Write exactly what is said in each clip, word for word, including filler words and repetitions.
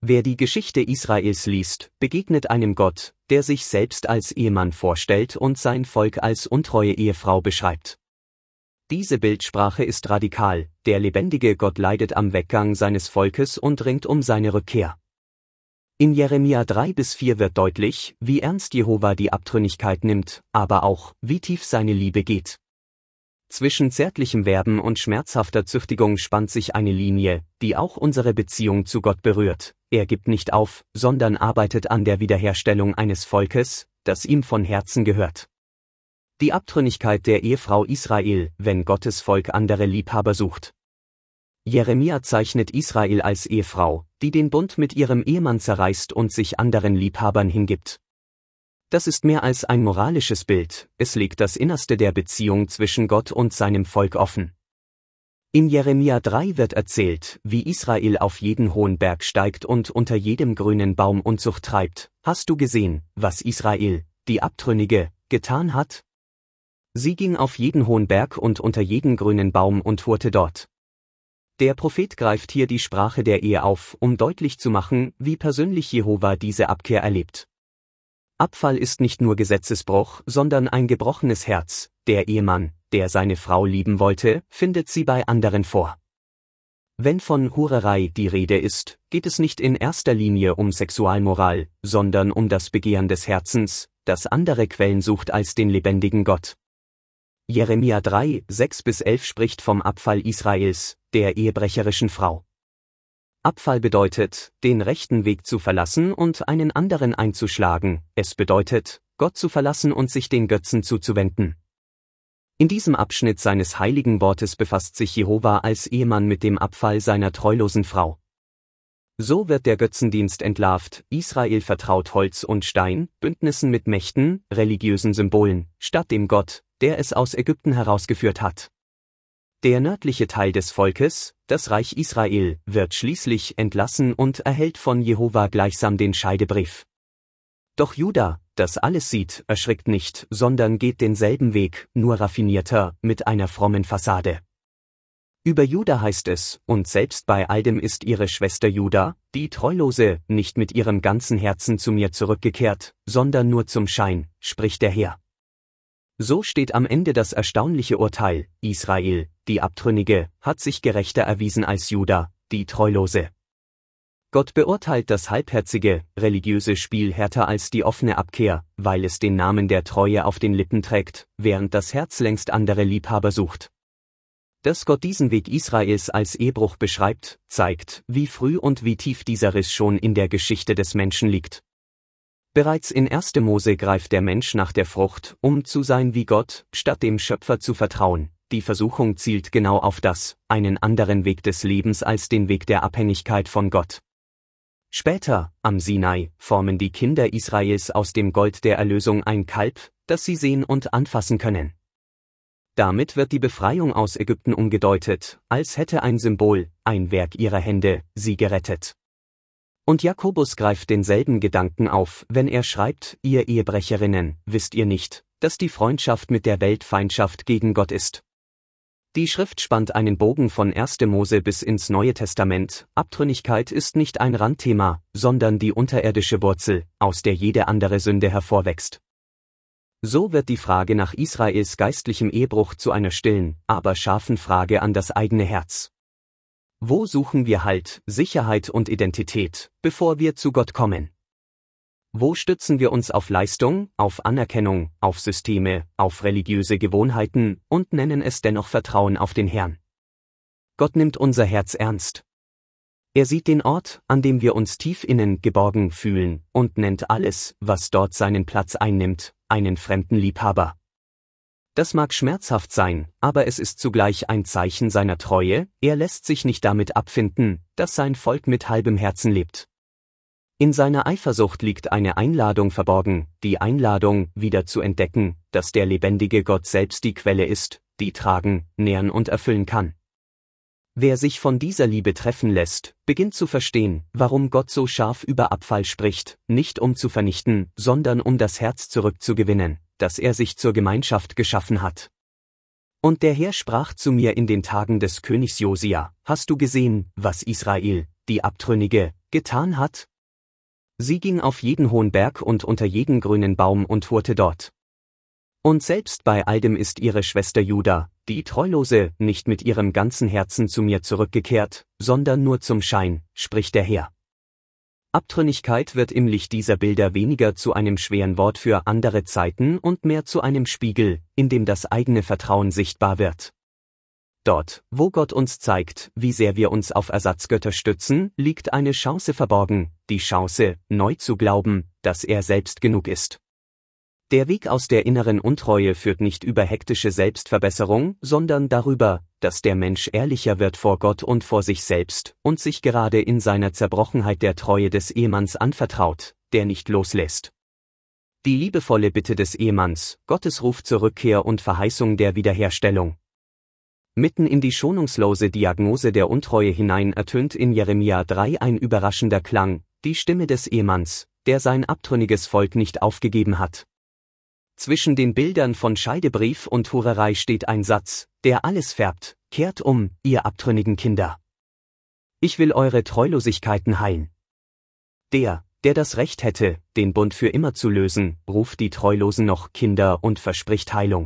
Wer die Geschichte Israels liest, begegnet einem Gott, der sich selbst als Ehemann vorstellt und sein Volk als untreue Ehefrau beschreibt. Diese Bildsprache ist radikal, der lebendige Gott leidet am Weggang seines Volkes und ringt um seine Rückkehr. In Jeremia drei bis vier wird deutlich, wie ernst Jehova die Abtrünnigkeit nimmt, aber auch, wie tief seine Liebe geht. Zwischen zärtlichem Werben und schmerzhafter Züchtigung spannt sich eine Linie, die auch unsere Beziehung zu Gott berührt. Er gibt nicht auf, sondern arbeitet an der Wiederherstellung eines Volkes, das ihm von Herzen gehört. Die Abtrünnigkeit der Ehefrau Israel, wenn Gottes Volk andere Liebhaber sucht. Jeremia zeichnet Israel als Ehefrau, die den Bund mit ihrem Ehemann zerreißt und sich anderen Liebhabern hingibt. Das ist mehr als ein moralisches Bild, es legt das Innerste der Beziehung zwischen Gott und seinem Volk offen. In Jeremia drei wird erzählt, wie Israel auf jeden hohen Berg steigt und unter jedem grünen Baum Unzucht treibt. Hast du gesehen, was Israel, die Abtrünnige, getan hat? Sie ging auf jeden hohen Berg und unter jeden grünen Baum und hurte dort. Der Prophet greift hier die Sprache der Ehe auf, um deutlich zu machen, wie persönlich Jehova diese Abkehr erlebt. Abfall ist nicht nur Gesetzesbruch, sondern ein gebrochenes Herz. Der Ehemann, der seine Frau lieben wollte, findet sie bei anderen vor. Wenn von Hurerei die Rede ist, geht es nicht in erster Linie um Sexualmoral, sondern um das Begehren des Herzens, das andere Quellen sucht als den lebendigen Gott. Jeremia drei, sechs bis elf spricht vom Abfall Israels, der ehebrecherischen Frau. Abfall bedeutet, den rechten Weg zu verlassen und einen anderen einzuschlagen, es bedeutet, Gott zu verlassen und sich den Götzen zuzuwenden. In diesem Abschnitt seines heiligen Wortes befasst sich Jehova als Ehemann mit dem Abfall seiner treulosen Frau. So wird der Götzendienst entlarvt, Israel vertraut Holz und Stein, Bündnissen mit Mächten, religiösen Symbolen, statt dem Gott, der es aus Ägypten herausgeführt hat. Der nördliche Teil des Volkes, das Reich Israel, wird schließlich entlassen und erhält von Jehova gleichsam den Scheidebrief. Doch Juda, das alles sieht, erschrickt nicht, sondern geht denselben Weg, nur raffinierter, mit einer frommen Fassade. Über Juda heißt es, und selbst bei all dem ist ihre Schwester Juda, die Treulose, nicht mit ihrem ganzen Herzen zu mir zurückgekehrt, sondern nur zum Schein, spricht der Herr. So steht am Ende das erstaunliche Urteil, Israel, die Abtrünnige, hat sich gerechter erwiesen als Juda, die Treulose. Gott beurteilt das halbherzige, religiöse Spiel härter als die offene Abkehr, weil es den Namen der Treue auf den Lippen trägt, während das Herz längst andere Liebhaber sucht. Dass Gott diesen Weg Israels als Ehebruch beschreibt, zeigt, wie früh und wie tief dieser Riss schon in der Geschichte des Menschen liegt. Bereits in erster Mose greift der Mensch nach der Frucht, um zu sein wie Gott, statt dem Schöpfer zu vertrauen. Die Versuchung zielt genau auf das, einen anderen Weg des Lebens als den Weg der Abhängigkeit von Gott. Später, am Sinai, formen die Kinder Israels aus dem Gold der Erlösung ein Kalb, das sie sehen und anfassen können. Damit wird die Befreiung aus Ägypten umgedeutet, als hätte ein Symbol, ein Werk ihrer Hände, sie gerettet. Und Jakobus greift denselben Gedanken auf, wenn er schreibt, ihr Ehebrecherinnen, wisst ihr nicht, dass die Freundschaft mit der Welt Feindschaft gegen Gott ist. Die Schrift spannt einen Bogen von erster Mose bis ins Neue Testament, Abtrünnigkeit ist nicht ein Randthema, sondern die unterirdische Wurzel, aus der jede andere Sünde hervorwächst. So wird die Frage nach Israels geistlichem Ehebruch zu einer stillen, aber scharfen Frage an das eigene Herz. Wo suchen wir Halt, Sicherheit und Identität, bevor wir zu Gott kommen? Wo stützen wir uns auf Leistung, auf Anerkennung, auf Systeme, auf religiöse Gewohnheiten und nennen es dennoch Vertrauen auf den Herrn? Gott nimmt unser Herz ernst. Er sieht den Ort, an dem wir uns tief innen geborgen fühlen, und nennt alles, was dort seinen Platz einnimmt, einen fremden Liebhaber. Das mag schmerzhaft sein, aber es ist zugleich ein Zeichen seiner Treue, er lässt sich nicht damit abfinden, dass sein Volk mit halbem Herzen lebt. In seiner Eifersucht liegt eine Einladung verborgen, die Einladung, wieder zu entdecken, dass der lebendige Gott selbst die Quelle ist, die tragen, nähren und erfüllen kann. Wer sich von dieser Liebe treffen lässt, beginnt zu verstehen, warum Gott so scharf über Abfall spricht, nicht um zu vernichten, sondern um das Herz zurückzugewinnen, das er sich zur Gemeinschaft geschaffen hat. Und der Herr sprach zu mir in den Tagen des Königs Josia, hast du gesehen, was Israel, die Abtrünnige, getan hat? Sie ging auf jeden hohen Berg und unter jeden grünen Baum und hurte dort. Und selbst bei all dem ist ihre Schwester Juda, die Treulose, nicht mit ihrem ganzen Herzen zu mir zurückgekehrt, sondern nur zum Schein, spricht der Herr. Abtrünnigkeit wird im Licht dieser Bilder weniger zu einem schweren Wort für andere Zeiten und mehr zu einem Spiegel, in dem das eigene Vertrauen sichtbar wird. Dort, wo Gott uns zeigt, wie sehr wir uns auf Ersatzgötter stützen, liegt eine Chance verborgen, die Chance, neu zu glauben, dass er selbst genug ist. Der Weg aus der inneren Untreue führt nicht über hektische Selbstverbesserung, sondern darüber, dass der Mensch ehrlicher wird vor Gott und vor sich selbst und sich gerade in seiner Zerbrochenheit der Treue des Ehemanns anvertraut, der nicht loslässt. Die liebevolle Bitte des Ehemanns, Gottes Ruf zur Rückkehr und Verheißung der Wiederherstellung. Mitten in die schonungslose Diagnose der Untreue hinein ertönt in Jeremia drei ein überraschender Klang, die Stimme des Ehemanns, der sein abtrünniges Volk nicht aufgegeben hat. Zwischen den Bildern von Scheidebrief und Hurerei steht ein Satz, der alles färbt: Kehrt um, ihr abtrünnigen Kinder. Ich will eure Treulosigkeiten heilen. Der, der das Recht hätte, den Bund für immer zu lösen, ruft die Treulosen noch Kinder und verspricht Heilung.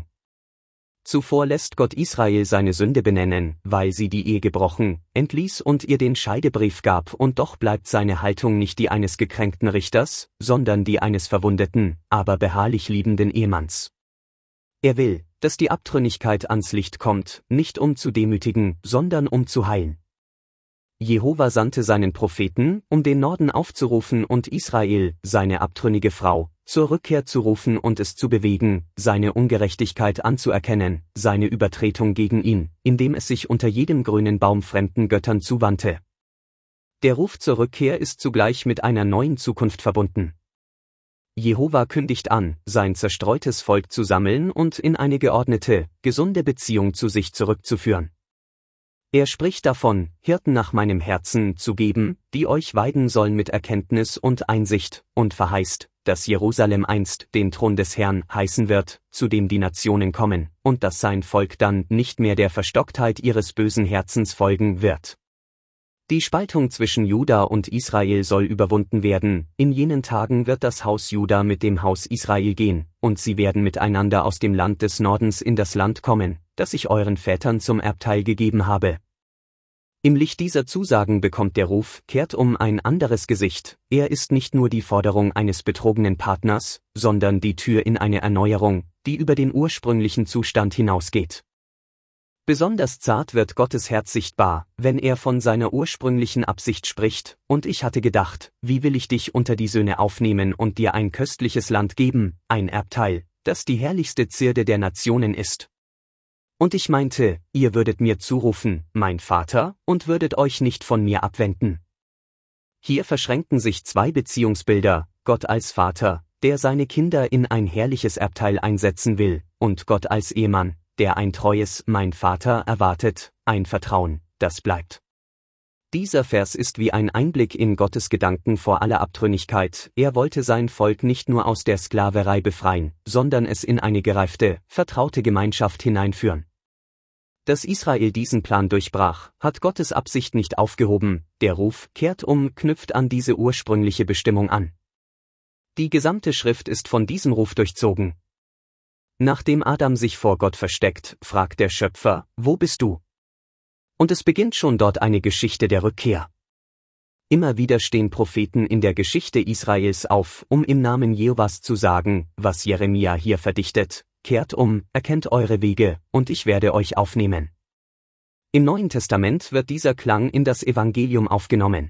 Zuvor lässt Gott Israel seine Sünde benennen, weil sie die Ehe gebrochen, entließ und ihr den Scheidebrief gab, und doch bleibt seine Haltung nicht die eines gekränkten Richters, sondern die eines verwundeten, aber beharrlich liebenden Ehemanns. Er will, dass die Abtrünnigkeit ans Licht kommt, nicht um zu demütigen, sondern um zu heilen. Jehova sandte seinen Propheten, um den Norden aufzurufen und Israel, seine abtrünnige Frau, zur Rückkehr zu rufen und es zu bewegen, seine Ungerechtigkeit anzuerkennen, seine Übertretung gegen ihn, indem es sich unter jedem grünen Baum fremden Göttern zuwandte. Der Ruf zur Rückkehr ist zugleich mit einer neuen Zukunft verbunden. Jehova kündigt an, sein zerstreutes Volk zu sammeln und in eine geordnete, gesunde Beziehung zu sich zurückzuführen. Er spricht davon, Hirten nach meinem Herzen zu geben, die euch weiden sollen mit Erkenntnis und Einsicht, und verheißt, dass Jerusalem einst den Thron des Herrn heißen wird, zu dem die Nationen kommen, und dass sein Volk dann nicht mehr der Verstocktheit ihres bösen Herzens folgen wird. Die Spaltung zwischen Juda und Israel soll überwunden werden, in jenen Tagen wird das Haus Juda mit dem Haus Israel gehen, und sie werden miteinander aus dem Land des Nordens in das Land kommen, das ich euren Vätern zum Erbteil gegeben habe. Im Licht dieser Zusagen bekommt der Ruf, kehrt um, ein anderes Gesicht. Er ist nicht nur die Forderung eines betrogenen Partners, sondern die Tür in eine Erneuerung, die über den ursprünglichen Zustand hinausgeht. Besonders zart wird Gottes Herz sichtbar, wenn er von seiner ursprünglichen Absicht spricht: Und ich hatte gedacht, wie will ich dich unter die Söhne aufnehmen und dir ein köstliches Land geben, ein Erbteil, das die herrlichste Zierde der Nationen ist. Und ich meinte, ihr würdet mir zurufen, mein Vater, und würdet euch nicht von mir abwenden. Hier verschränken sich zwei Beziehungsbilder, Gott als Vater, der seine Kinder in ein herrliches Erbteil einsetzen will, und Gott als Ehemann, der ein treues mein Vater erwartet, ein Vertrauen, das bleibt. Dieser Vers ist wie ein Einblick in Gottes Gedanken vor aller Abtrünnigkeit. Er wollte sein Volk nicht nur aus der Sklaverei befreien, sondern es in eine gereifte, vertraute Gemeinschaft hineinführen. Dass Israel diesen Plan durchbrach, hat Gottes Absicht nicht aufgehoben. Der Ruf, kehrt um, knüpft an diese ursprüngliche Bestimmung an. Die gesamte Schrift ist von diesem Ruf durchzogen. Nachdem Adam sich vor Gott versteckt, fragt der Schöpfer: Wo bist du? Und es beginnt schon dort eine Geschichte der Rückkehr. Immer wieder stehen Propheten in der Geschichte Israels auf, um im Namen Jehovas zu sagen, was Jeremia hier verdichtet: Kehrt um, erkennt eure Wege, und ich werde euch aufnehmen. Im Neuen Testament wird dieser Klang in das Evangelium aufgenommen.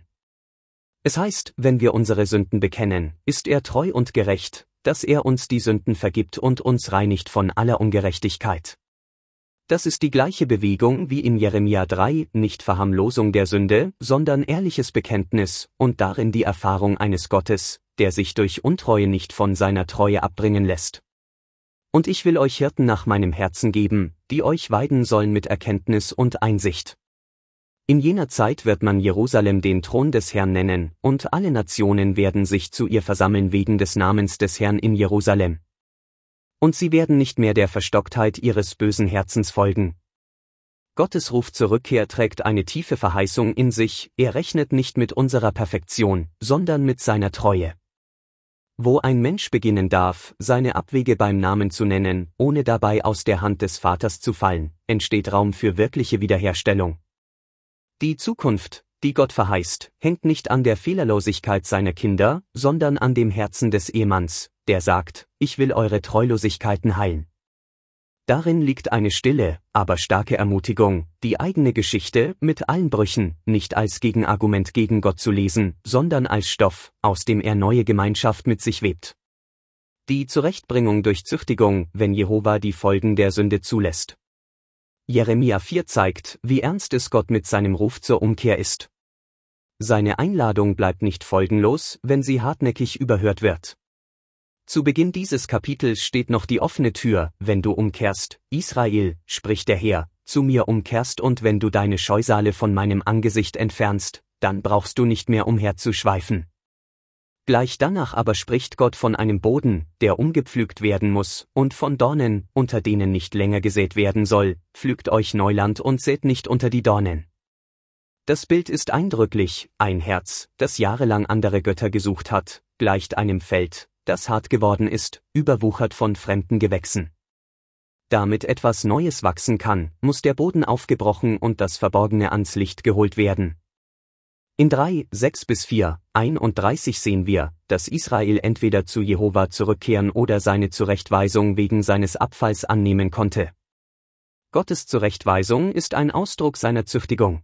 Es heißt, wenn wir unsere Sünden bekennen, ist er treu und gerecht, dass er uns die Sünden vergibt und uns reinigt von aller Ungerechtigkeit. Das ist die gleiche Bewegung wie in Jeremia drei, nicht Verharmlosung der Sünde, sondern ehrliches Bekenntnis, und darin die Erfahrung eines Gottes, der sich durch Untreue nicht von seiner Treue abbringen lässt. Und ich will euch Hirten nach meinem Herzen geben, die euch weiden sollen mit Erkenntnis und Einsicht. In jener Zeit wird man Jerusalem den Thron des Herrn nennen, und alle Nationen werden sich zu ihr versammeln wegen des Namens des Herrn in Jerusalem. Und sie werden nicht mehr der Verstocktheit ihres bösen Herzens folgen. Gottes Ruf zur Rückkehr trägt eine tiefe Verheißung in sich, er rechnet nicht mit unserer Perfektion, sondern mit seiner Treue. Wo ein Mensch beginnen darf, seine Abwege beim Namen zu nennen, ohne dabei aus der Hand des Vaters zu fallen, entsteht Raum für wirkliche Wiederherstellung. Die Zukunft, die Gott verheißt, hängt nicht an der Fehlerlosigkeit seiner Kinder, sondern an dem Herzen des Ehemanns, der sagt, ich will eure Treulosigkeiten heilen. Darin liegt eine stille, aber starke Ermutigung, die eigene Geschichte mit allen Brüchen nicht als Gegenargument gegen Gott zu lesen, sondern als Stoff, aus dem er neue Gemeinschaft mit sich webt. Die Zurechtbringung durch Züchtigung, wenn Jehova die Folgen der Sünde zulässt. Jeremia vier zeigt, wie ernst es Gott mit seinem Ruf zur Umkehr ist. Seine Einladung bleibt nicht folgenlos, wenn sie hartnäckig überhört wird. Zu Beginn dieses Kapitels steht noch die offene Tür, wenn du umkehrst, Israel, spricht der Herr, zu mir umkehrst und wenn du deine Scheusale von meinem Angesicht entfernst, dann brauchst du nicht mehr umherzuschweifen. Gleich danach aber spricht Gott von einem Boden, der umgepflügt werden muss, und von Dornen, unter denen nicht länger gesät werden soll, pflügt euch Neuland und sät nicht unter die Dornen. Das Bild ist eindrücklich, ein Herz, das jahrelang andere Götter gesucht hat, gleicht einem Feld, das hart geworden ist, überwuchert von fremden Gewächsen. Damit etwas Neues wachsen kann, muss der Boden aufgebrochen und das Verborgene ans Licht geholt werden. In drei, sechs bis vier, einunddreißig sehen wir, dass Israel entweder zu Jehova zurückkehren oder seine Zurechtweisung wegen seines Abfalls annehmen konnte. Gottes Zurechtweisung ist ein Ausdruck seiner Züchtigung.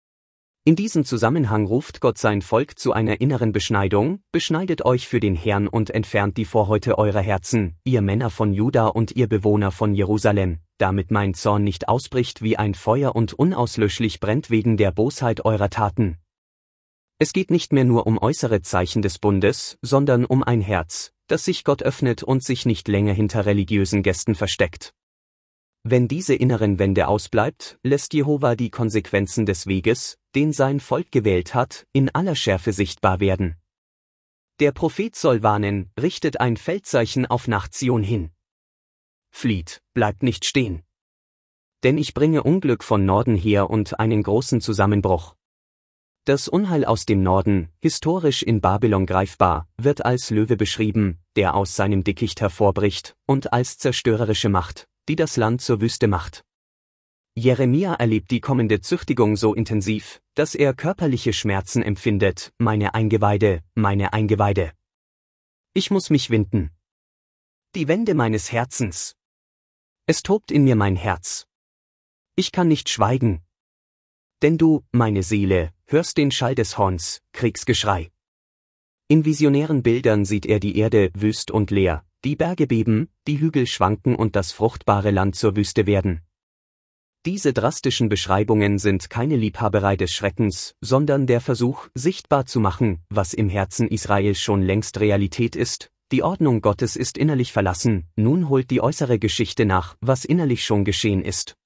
In diesem Zusammenhang ruft Gott sein Volk zu einer inneren Beschneidung, beschneidet euch für den Herrn und entfernt die Vorhäute eurer Herzen, ihr Männer von Juda und ihr Bewohner von Jerusalem, damit mein Zorn nicht ausbricht wie ein Feuer und unauslöschlich brennt wegen der Bosheit eurer Taten. Es geht nicht mehr nur um äußere Zeichen des Bundes, sondern um ein Herz, das sich Gott öffnet und sich nicht länger hinter religiösen Gesten versteckt. Wenn diese inneren Wende ausbleibt, lässt Jehova die Konsequenzen des Weges, den sein Volk gewählt hat, in aller Schärfe sichtbar werden. Der Prophet soll warnen, richtet ein Feldzeichen auf nach Zion hin. Flieht, bleibt nicht stehen. Denn ich bringe Unglück von Norden her und einen großen Zusammenbruch. Das Unheil aus dem Norden, historisch in Babylon greifbar, wird als Löwe beschrieben, der aus seinem Dickicht hervorbricht, und als zerstörerische Macht, die das Land zur Wüste macht. Jeremia erlebt die kommende Züchtigung so intensiv, dass er körperliche Schmerzen empfindet, meine Eingeweide, meine Eingeweide. Ich muss mich winden. Die Wände meines Herzens. Es tobt in mir mein Herz. Ich kann nicht schweigen. Denn du, meine Seele, hörst den Schall des Horns, Kriegsgeschrei. In visionären Bildern sieht er die Erde wüst und leer, die Berge beben, die Hügel schwanken und das fruchtbare Land zur Wüste werden. Diese drastischen Beschreibungen sind keine Liebhaberei des Schreckens, sondern der Versuch, sichtbar zu machen, was im Herzen Israels schon längst Realität ist. Die Ordnung Gottes ist innerlich verlassen, nun holt die äußere Geschichte nach, was innerlich schon geschehen ist.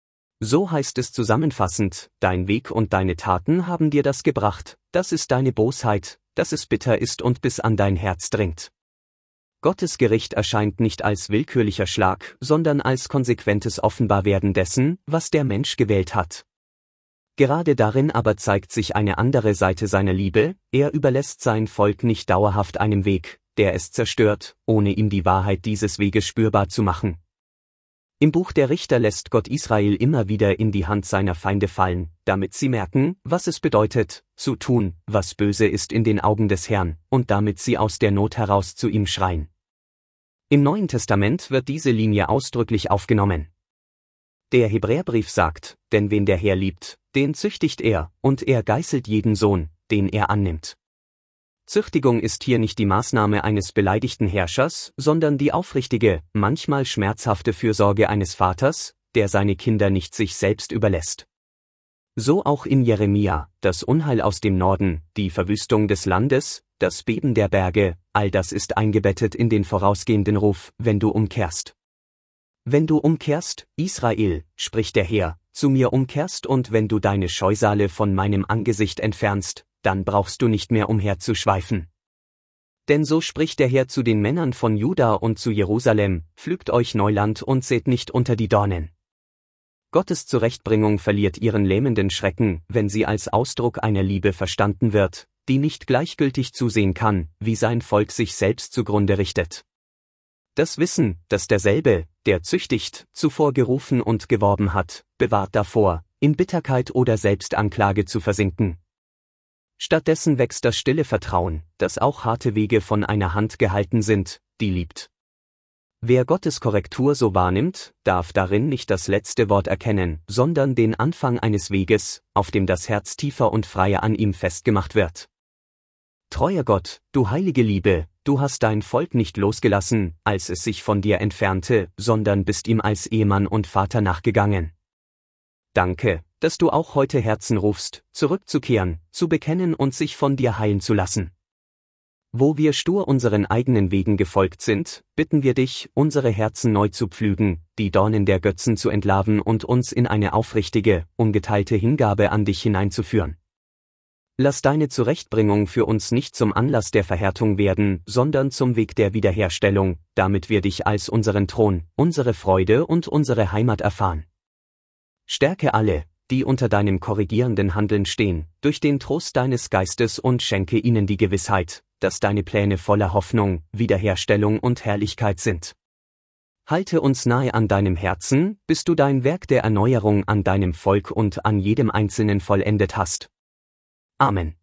So heißt es zusammenfassend, dein Weg und deine Taten haben dir das gebracht, das ist deine Bosheit, dass es bitter ist und bis an dein Herz dringt. Gottes Gericht erscheint nicht als willkürlicher Schlag, sondern als konsequentes Offenbarwerden dessen, was der Mensch gewählt hat. Gerade darin aber zeigt sich eine andere Seite seiner Liebe, er überlässt sein Volk nicht dauerhaft einem Weg, der es zerstört, ohne ihm die Wahrheit dieses Weges spürbar zu machen. Im Buch der Richter lässt Gott Israel immer wieder in die Hand seiner Feinde fallen, damit sie merken, was es bedeutet, zu tun, was böse ist in den Augen des Herrn, und damit sie aus der Not heraus zu ihm schreien. Im Neuen Testament wird diese Linie ausdrücklich aufgenommen. Der Hebräerbrief sagt, denn wen der Herr liebt, den züchtigt er, und er geißelt jeden Sohn, den er annimmt. Züchtigung ist hier nicht die Maßnahme eines beleidigten Herrschers, sondern die aufrichtige, manchmal schmerzhafte Fürsorge eines Vaters, der seine Kinder nicht sich selbst überlässt. So auch in Jeremia, das Unheil aus dem Norden, die Verwüstung des Landes, das Beben der Berge, all das ist eingebettet in den vorausgehenden Ruf, wenn du umkehrst. Wenn du umkehrst, Israel, spricht der Herr, zu mir umkehrst und wenn du deine Scheusale von meinem Angesicht entfernst, dann brauchst du nicht mehr umherzuschweifen. Denn so spricht der Herr zu den Männern von Juda und zu Jerusalem, pflügt euch Neuland und sät nicht unter die Dornen. Gottes Zurechtbringung verliert ihren lähmenden Schrecken, wenn sie als Ausdruck einer Liebe verstanden wird, die nicht gleichgültig zusehen kann, wie sein Volk sich selbst zugrunde richtet. Das Wissen, dass derselbe, der züchtigt, zuvor gerufen und geworben hat, bewahrt davor, in Bitterkeit oder Selbstanklage zu versinken. Stattdessen wächst das stille Vertrauen, dass auch harte Wege von einer Hand gehalten sind, die liebt. Wer Gottes Korrektur so wahrnimmt, darf darin nicht das letzte Wort erkennen, sondern den Anfang eines Weges, auf dem das Herz tiefer und freier an ihm festgemacht wird. Treuer Gott, du heilige Liebe, du hast dein Volk nicht losgelassen, als es sich von dir entfernte, sondern bist ihm als Ehemann und Vater nachgegangen. Danke, dass du auch heute Herzen rufst, zurückzukehren, zu bekennen und sich von dir heilen zu lassen. Wo wir stur unseren eigenen Wegen gefolgt sind, bitten wir dich, unsere Herzen neu zu pflügen, die Dornen der Götzen zu entlarven und uns in eine aufrichtige, ungeteilte Hingabe an dich hineinzuführen. Lass deine Zurechtbringung für uns nicht zum Anlass der Verhärtung werden, sondern zum Weg der Wiederherstellung, damit wir dich als unseren Thron, unsere Freude und unsere Heimat erfahren. Stärke alle, die unter deinem korrigierenden Handeln stehen, durch den Trost deines Geistes und schenke ihnen die Gewissheit, dass deine Pläne voller Hoffnung, Wiederherstellung und Herrlichkeit sind. Halte uns nahe an deinem Herzen, bis du dein Werk der Erneuerung an deinem Volk und an jedem Einzelnen vollendet hast. Amen.